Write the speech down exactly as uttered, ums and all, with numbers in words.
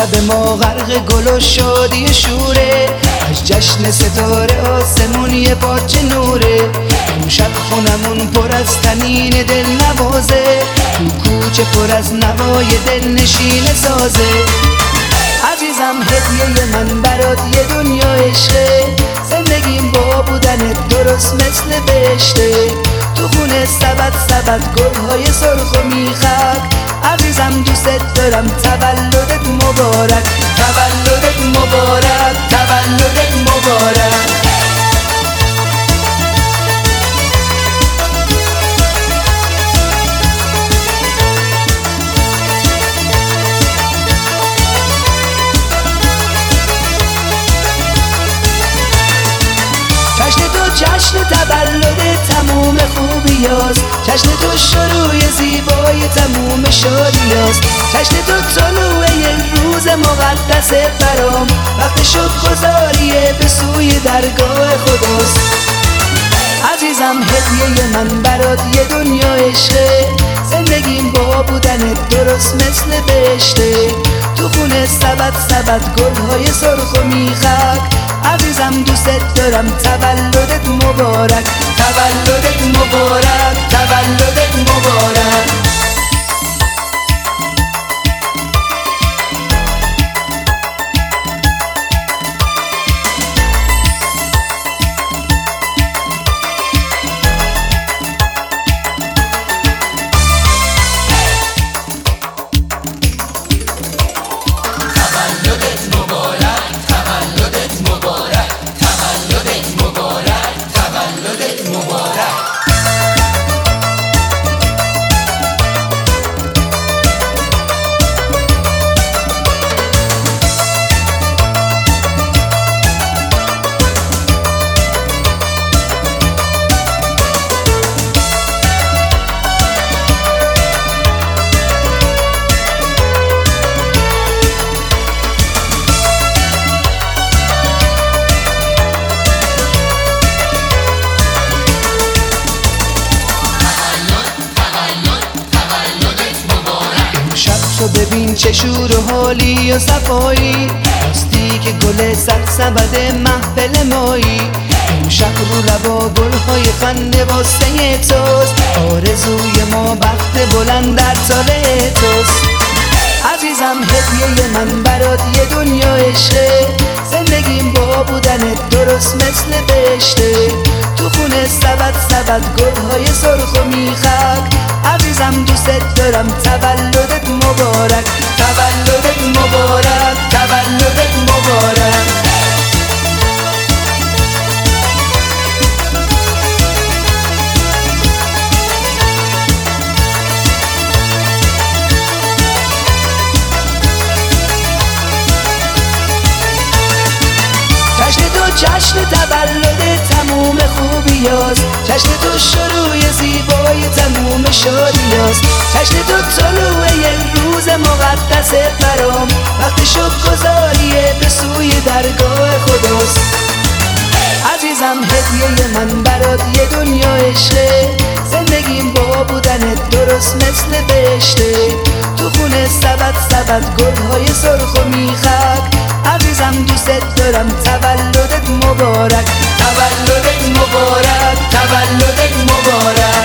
شب ما غرق گل و شادی شوره، از جشن ستاره آسمون یه پاچه نوره. اون شب خونمون پر از طنین دل نوازه، تو کوچه پر از نوای دل نشین سازه. عزیزم هدیه من برات یه دنیا عشقه، زندگیم با بودنت درست مثل بهشته. تو خونه سبد سبد گلهای سرخ و میخک، عزیزم دوست دارم تولدت مبارک، تولدت مبارک، تولدت مبارک. جشن تو جشن تولد تموم خوبیاست، جشن تو شروع زیبای تموم شادیاست. جشن تو طلوع روز مقدس برام، وقت شکرگزاریه به سوی درگاه خداست. عزیزم هدیه من برات یه دنیا عشقه، زندگیم با بودنت درست مثل بهشته. تو خونه سبد سبد گلهای سرخ و میخک، عزیزم دوست دارم تولدت مبارک، تولدت مبارک، تولدت مبارک. تو ببین چه شور و حالی و صفایی، راستی که گل سر سبد محفل مایی. امشب رو لبا گلهای خنده واسه توست، آرزوی ما بخت بلند در سال توست. عزیزم هدیه من برات یه دنیا عشقه، زندگیم با بودنت درست مثل بهشته. تو خونه سبد سبد گلهای سرخ و میخک، عزیزم دوست دارم تولدت مبارک، تولدت مبارک، تولدت مبارک. جشن تو جشن تولد تموم خوبیاست، جشن تو شروع زیبای تموم شادیاست. جشن تو طلوع روز مقدس برام، وقت شکرگزاریه به سوی درگاه خداست. عزیزم هدیه من برات یه دنیا عشقه، زندگیم با بودنت درست مثل بهشته. تو خونه سبد سبد گلهای سرخ و میخک، عزیزم دوست دارم تولدت مبارک، تولدت مبارک، تولدت مبارک.